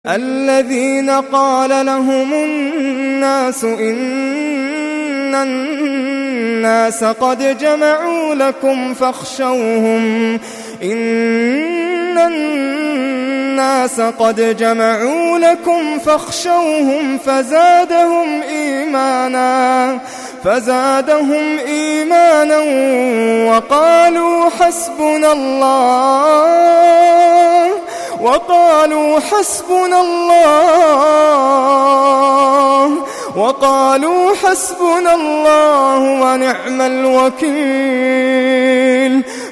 الذين قال لهم الناس إن الناس قد جمعوا لكم فاخشوهم فزادهم إيمانا وقالوا حسبنا الله ونعم الوكيل.